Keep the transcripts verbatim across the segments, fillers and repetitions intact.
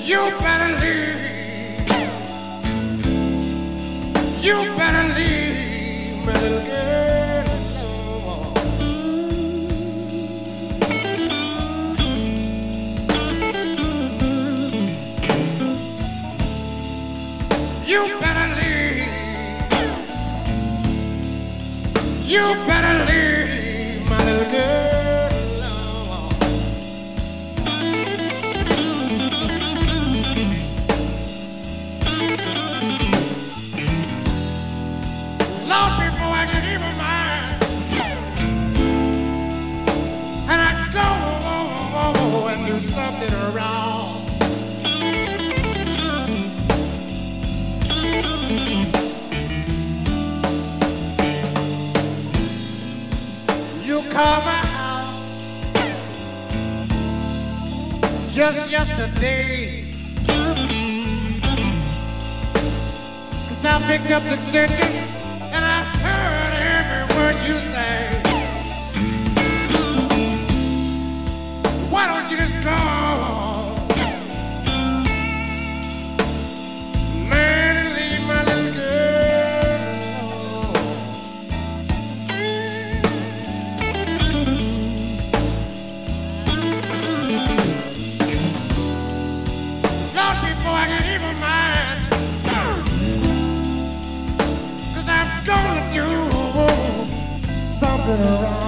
You better leave. You better leave, my little girl, alone. You better leave. You better leave, my little girl. Something around. You called my house just yesterday, 'cause I picked up the extension and I heard every word you say. Why don't you just go? Man, and leave my little girl alone. Lord, before I get even mine, 'cause I'm gonna do something wrong.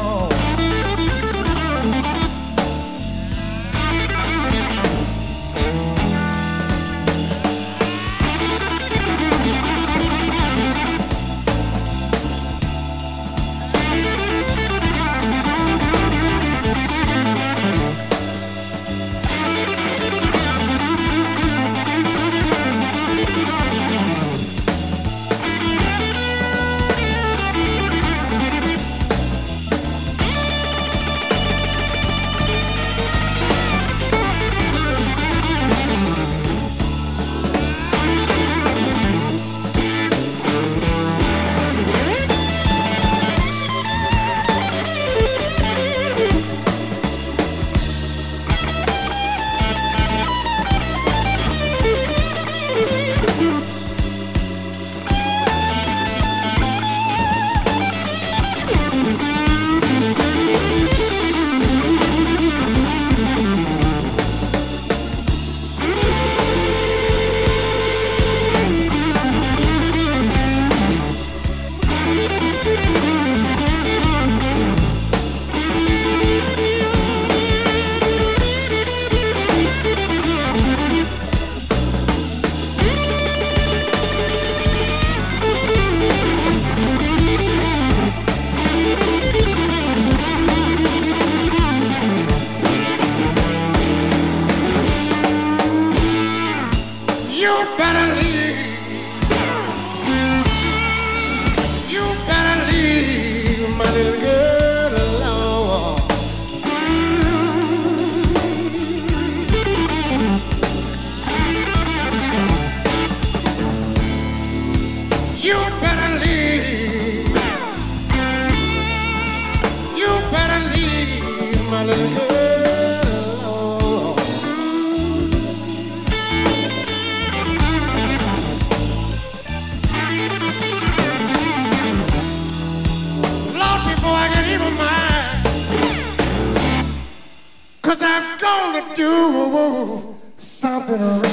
You better leave. You better leave my little girl alone. You better leave. You better leave my little girl. Cause I'm gonna do something right.